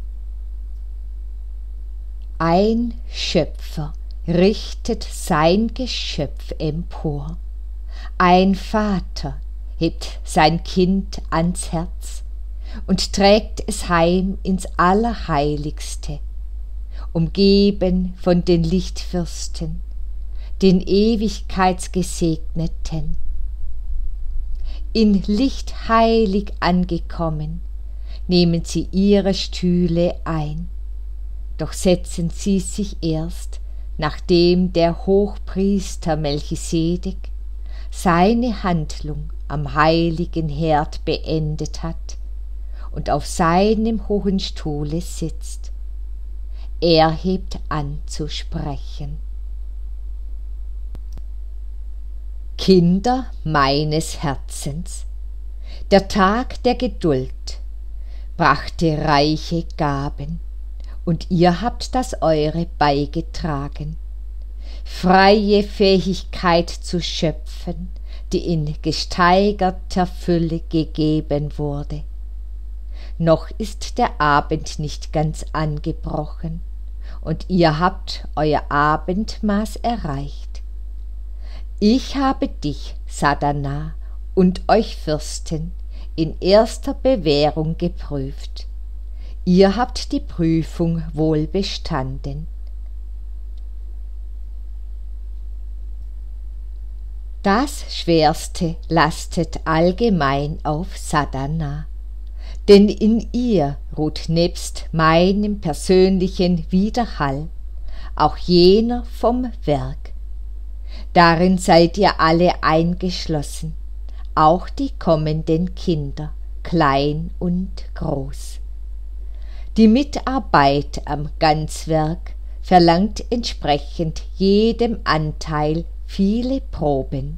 Ein Schöpfer richtet sein Geschöpf empor, ein Vater hebt sein Kind ans Herz und trägt es heim ins Allerheiligste, umgeben von den Lichtfürsten, den Ewigkeitsgesegneten. In Licht heilig angekommen, nehmen sie ihre Stühle ein, doch setzen sie sich erst, nachdem der Hochpriester Melchisedek seine Handlung am heiligen Herd beendet hat und auf seinem hohen Stuhle sitzt. Er hebt an zu sprechen. Kinder meines Herzens, der Tag der Geduld brachte reiche Gaben, und ihr habt das Eure beigetragen, freie Fähigkeit zu schöpfen, die in gesteigerter Fülle gegeben wurde. Noch ist der Abend nicht ganz angebrochen, und ihr habt euer Abendmaß erreicht. Ich habe dich, Sadhana, und euch Fürsten in erster Bewährung geprüft. Ihr habt die Prüfung wohl bestanden. Das Schwerste lastet allgemein auf Sadhana, denn in ihr ruht nebst meinem persönlichen Widerhall auch jener vom Werk. Darin seid ihr alle eingeschlossen, auch die kommenden Kinder, klein und groß. Die Mitarbeit am Ganzwerk verlangt entsprechend jedem Anteil viele Proben.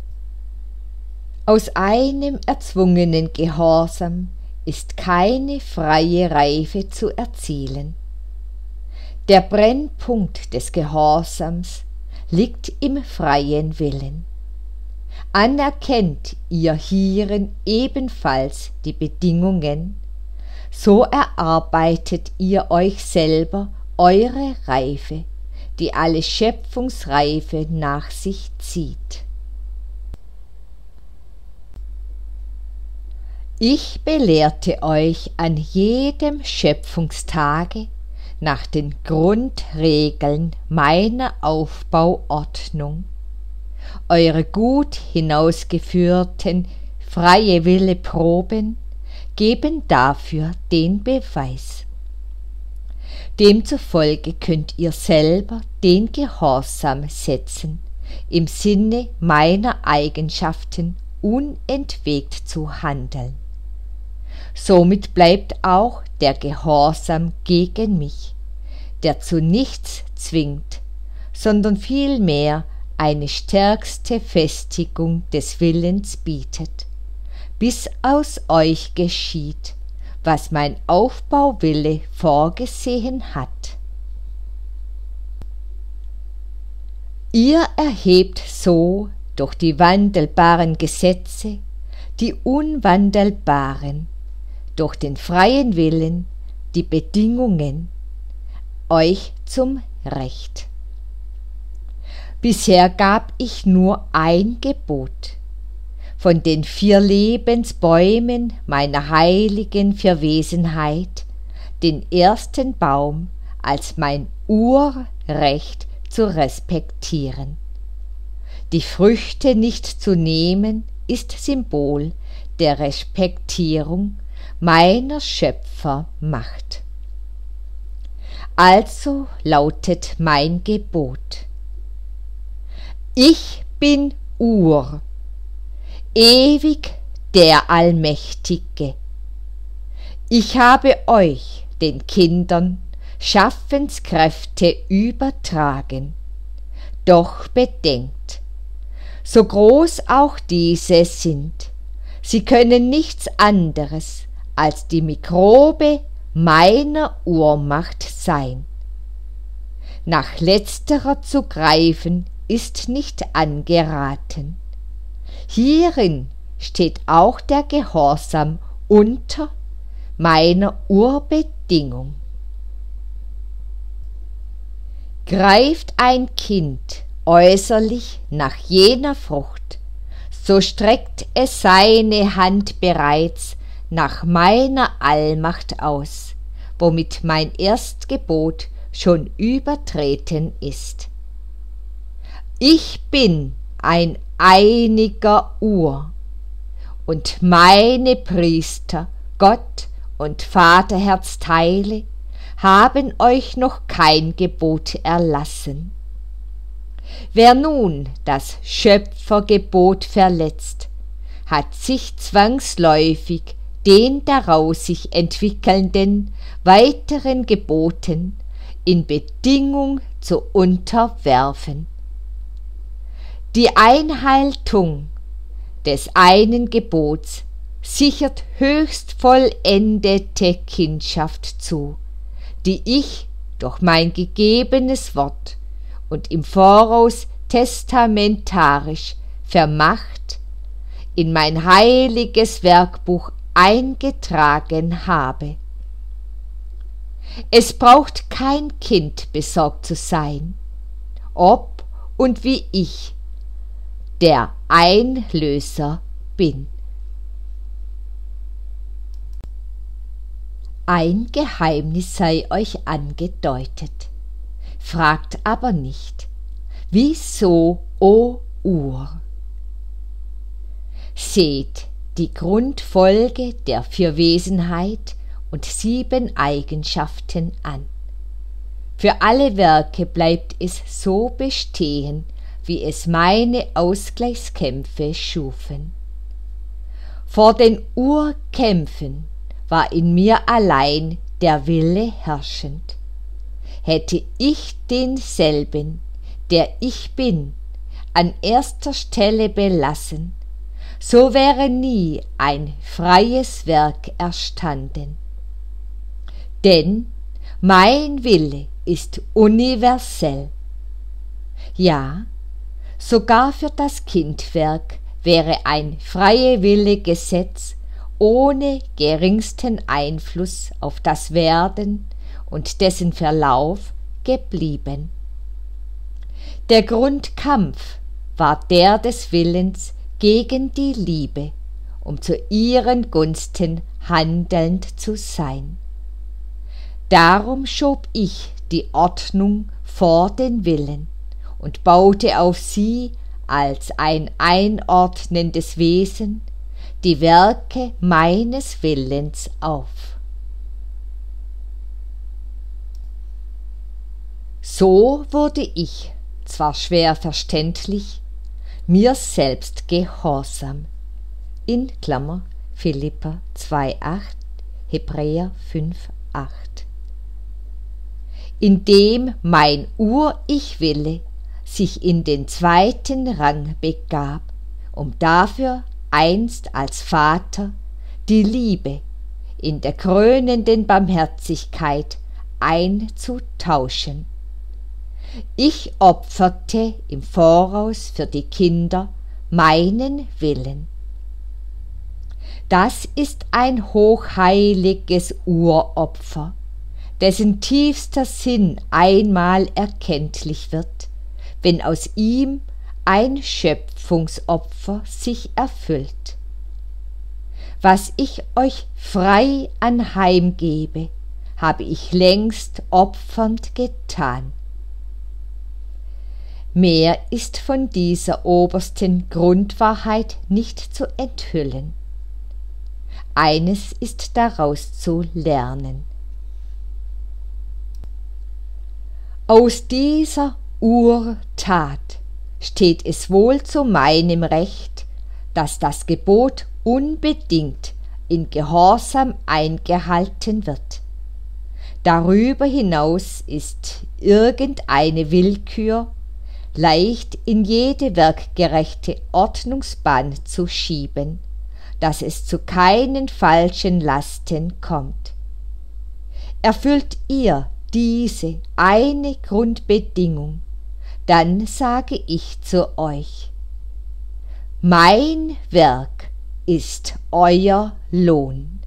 Aus einem erzwungenen Gehorsam ist keine freie Reife zu erzielen. Der Brennpunkt des Gehorsams liegt im freien Willen. Anerkennt ihr hierin ebenfalls die Bedingungen, so erarbeitet ihr euch selber eure Reife, die alle Schöpfungsreife nach sich zieht. Ich belehrte euch an jedem Schöpfungstage nach den Grundregeln meiner Aufbauordnung. Eure gut hinausgeführten freie Wille-Proben geben dafür den Beweis. Demzufolge könnt ihr selber den Gehorsam setzen, im Sinne meiner Eigenschaften unentwegt zu handeln. Somit bleibt auch der Gehorsam gegen mich, der zu nichts zwingt, sondern vielmehr eine stärkste Festigung des Willens bietet, bis aus euch geschieht, was mein Aufbauwille vorgesehen hat. Ihr erhebt so durch die wandelbaren Gesetze die unwandelbaren, durch den freien Willen die Bedingungen, euch zum Recht. Bisher gab ich nur ein Gebot, von den vier Lebensbäumen meiner heiligen Vierwesenheit, den ersten Baum als mein Urrecht zu respektieren. Die Früchte nicht zu nehmen, ist Symbol der Respektierung meiner Schöpfermacht. Also lautet mein Gebot: Ich bin Ur, ewig der Allmächtige. Ich habe euch, den Kindern, Schaffenskräfte übertragen. Doch bedenkt, so groß auch diese sind, sie können nichts anderes als die Mikrobe meiner Urmacht sein. Nach letzterer zu greifen ist nicht angeraten. Hierin steht auch der Gehorsam unter meiner Urbedingung. Greift ein Kind äußerlich nach jener Frucht, so streckt es seine Hand bereits nach meiner Allmacht aus, womit mein Erstgebot schon übertreten ist. Ich bin ein einiger Ur, und meine Priester, Gott und Vaterherzteile, haben euch noch kein Gebot erlassen. Wer nun das Schöpfergebot verletzt, hat sich zwangsläufig den daraus sich entwickelnden weiteren Geboten in Bedingung zu unterwerfen. Die Einhaltung des einen Gebots sichert höchst vollendete Kindschaft zu, die ich durch mein gegebenes Wort und im Voraus testamentarisch vermacht in mein heiliges Werkbuch eingetragen habe. Es braucht kein Kind besorgt zu sein, ob und wie ich der Einlöser bin. Ein Geheimnis sei euch angedeutet, fragt aber nicht, wieso, o Ur? Seht die Grundfolge der Vierwesenheit und sieben Eigenschaften an. Für alle Werke bleibt es so bestehen, wie es meine Ausgleichskämpfe schufen. Vor den Urkämpfen war in mir allein der Wille herrschend. Hätte ich denselben, der ich bin, an erster Stelle belassen, so wäre nie ein freies Werk erstanden. Denn mein Wille ist universell. Ja, sogar für das Kindwerk wäre ein freie Wille Gesetz ohne geringsten Einfluss auf das Werden und dessen Verlauf geblieben. Der Grundkampf war der des Willens gegen die Liebe, um zu ihren Gunsten handelnd zu sein. Darum schob ich die Ordnung vor den Willen und baute auf sie als ein einordnendes Wesen die Werke meines Willens auf. So wurde ich, zwar schwer verständlich, mir selbst gehorsam. In Klammer Philipper zwei acht, Hebräer fünf acht. Indem mein Ur-Ich-Wille sich in den zweiten Rang begab, um dafür einst als Vater die Liebe in der krönenden Barmherzigkeit einzutauschen. Ich opferte im Voraus für die Kinder meinen Willen. Das ist ein hochheiliges Uropfer, dessen tiefster Sinn einmal erkenntlich wird, wenn aus ihm ein Schöpfungsopfer sich erfüllt. Was ich euch frei anheimgebe, habe ich längst opfernd getan. Mehr ist von dieser obersten Grundwahrheit nicht zu enthüllen. Eines ist daraus zu lernen. Aus dieser Urtat steht es wohl zu meinem Recht, dass das Gebot unbedingt in Gehorsam eingehalten wird. Darüber hinaus ist irgendeine Willkür leicht in jede werkgerechte Ordnungsbahn zu schieben, dass es zu keinen falschen Lasten kommt. Erfüllt ihr diese eine Grundbedingung, dann sage ich zu euch: Mein Werk ist euer Lohn.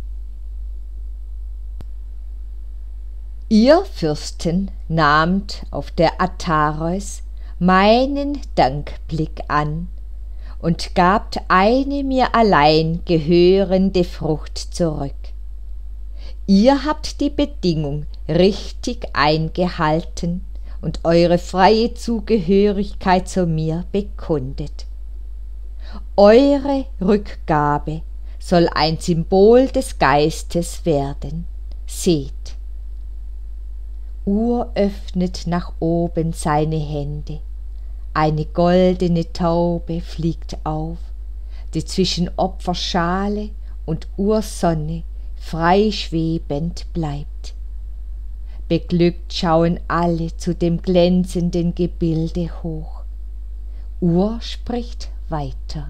Ihr Fürsten nahmt auf der Ataros meinen Dankblick an und gabt eine mir allein gehörende Frucht zurück. Ihr habt die Bedingung richtig eingehalten und eure freie Zugehörigkeit zu mir bekundet. Eure Rückgabe soll ein Symbol des Geistes werden. Seht, Ur öffnet nach oben seine Hände, eine goldene Taube fliegt auf, die zwischen Opferschale und Ursonne frei schwebend bleibt. Beglückt schauen alle zu dem glänzenden Gebilde hoch. Ur spricht weiter.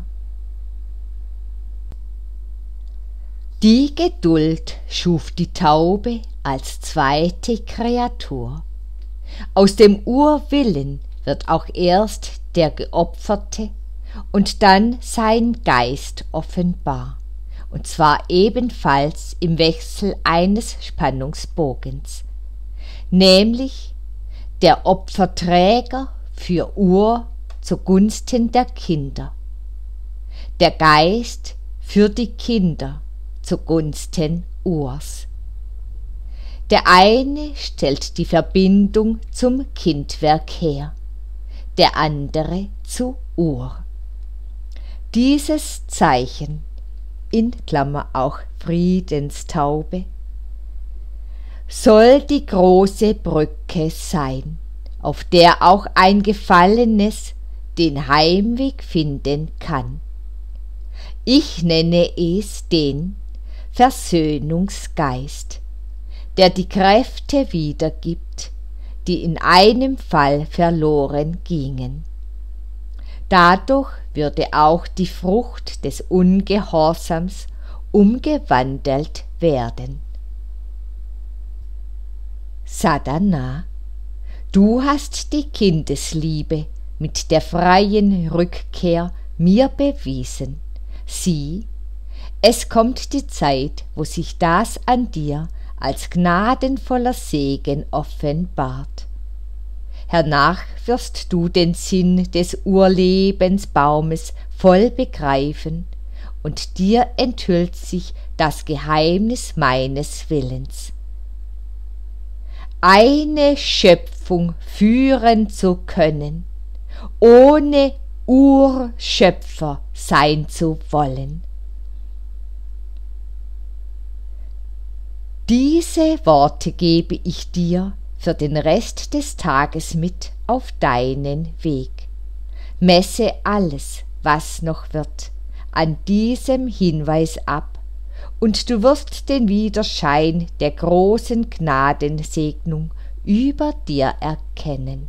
Die Geduld schuf die Taube als zweite Kreatur. Aus dem Urwillen wird auch erst der Geopferte und dann sein Geist offenbar, und zwar ebenfalls im Wechsel eines Spannungsbogens, nämlich der Opferträger für Ur zugunsten der Kinder, der Geist für die Kinder zugunsten Urs. Der eine stellt die Verbindung zum Kindwerk her, der andere zu Ur. Dieses Zeichen, in Klammer auch Friedenstaube, soll die große Brücke sein, auf der auch ein Gefallenes den Heimweg finden kann. Ich nenne es den Versöhnungsgeist, der die Kräfte wiedergibt, die in einem Fall verloren gingen. Dadurch würde auch die Frucht des Ungehorsams umgewandelt werden. Sadhana, du hast die Kindesliebe mit der freien Rückkehr mir bewiesen. Sieh, Es kommt die Zeit, wo sich das an dir als gnadenvoller Segen offenbart. Hernach wirst du den Sinn des Urlebensbaumes voll begreifen, und dir enthüllt sich das Geheimnis meines Willens. Eine Schöpfung führen zu können, ohne Urschöpfer sein zu wollen. Diese Worte gebe ich dir für den Rest des Tages mit auf deinen Weg. Messe alles, was noch wird, an diesem Hinweis ab, und du wirst den Widerschein der großen Gnadensegnung über dir erkennen.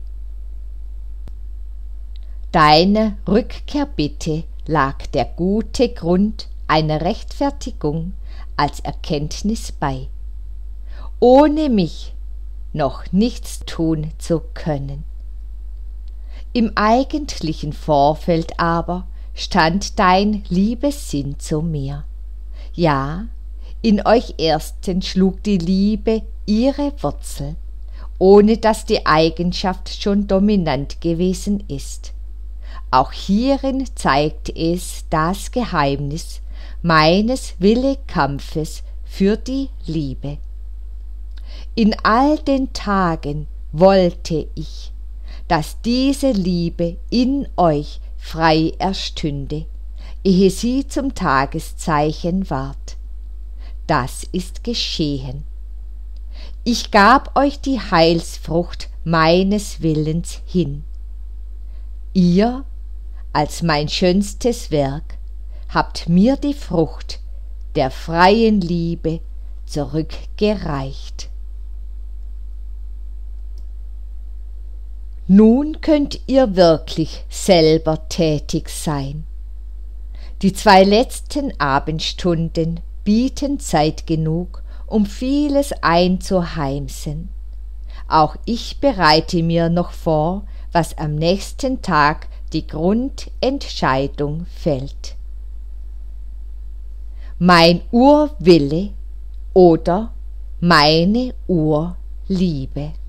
Deiner Rückkehrbitte lag der gute Grund einer Rechtfertigung als Erkenntnis bei, ohne mich noch nichts tun zu können. Im eigentlichen Vorfeld aber stand dein Liebessinn zu mir. Ja, in euch Ersten schlug die Liebe ihre Wurzel, ohne dass die Eigenschaft schon dominant gewesen ist. Auch hierin zeigt es das Geheimnis meines Willekampfes für die Liebe. In all den Tagen wollte ich, dass diese Liebe in euch frei erstünde, ehe sie zum Tageszeichen ward. Das ist geschehen. Ich gab euch die Heilsfrucht meines Willens hin. Ihr, als mein schönstes Werk, habt mir die Frucht der freien Liebe zurückgereicht. Nun könnt ihr wirklich selber tätig sein. Die zwei letzten Abendstunden bieten Zeit genug, um vieles einzuheimsen. Auch ich bereite mir noch vor, was am nächsten Tag die Grundentscheidung fällt. Mein Urwille oder meine Urliebe.